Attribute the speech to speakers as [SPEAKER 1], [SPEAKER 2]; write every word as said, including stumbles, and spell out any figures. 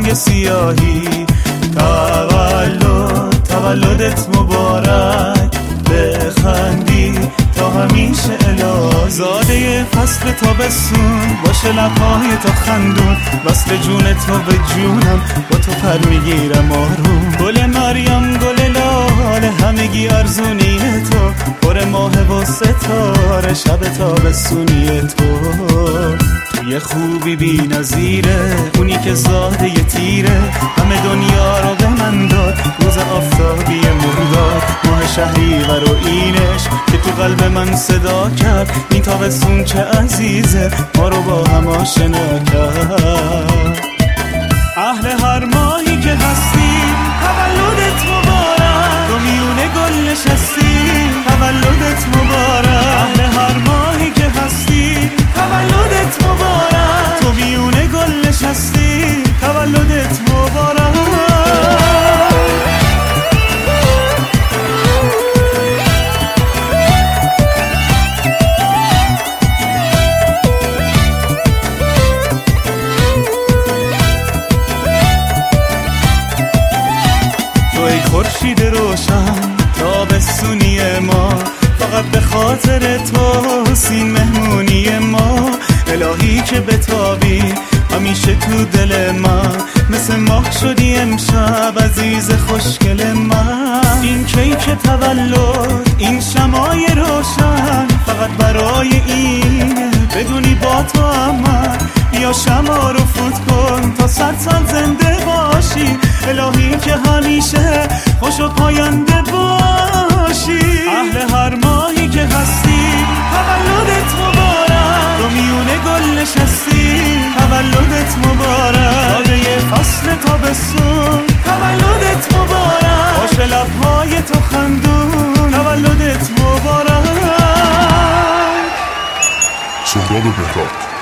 [SPEAKER 1] لب‌های سیاهی. تولد تولدت مبارک، بخندی تا همیشه الهی. زاده فصل تابستون باشه لب‌های تو خندون، وصل جون تو به جونم با تو پر میگیرم آروم. گل مریم گل لاله همگی ارزونی تو، پر ماه و ستاره شب تابستونی تو. یه خوبی بی نظیره اونی که زاده یه تیره، همه دنیا رو به من داد روز آفتابی مرداد. ماه شهریور و اینش که تو قلب من صدا کرد، این تابستون چه عزیزه ما رو با هم آشنا کرد. اهل هر ماهی که هستی تولدت مبارک، تو میونه گل نشستی تولدت مبارک. اهل هر ماهی که هستی تولدت مبارک، تو میونه گل نشستی تولدت مبارک. تو ای خورشید روشن تابستونی ما، فقط به خاطر تو سین مهمونی ما. الهی که بتابی همیشه تو دل من، مثل ماه شدی امشب عزیز خوشگل من. این کیک تولد این شمای روشن، فقط برای اینه بدونی با تو من. یا شما رو فوت کن تا صد سال زنده باشی، الهی که همیشه خوش و پاینده باشی. اهل هر ماهی که هستی تولدت مبارک، تو میونه گل نشستی تولدت مبارک. زاده فصل تابستون تولدت مبارک، باشه لب‌های تو خندون تولدت مبارک.
[SPEAKER 2] سهراب بهراد.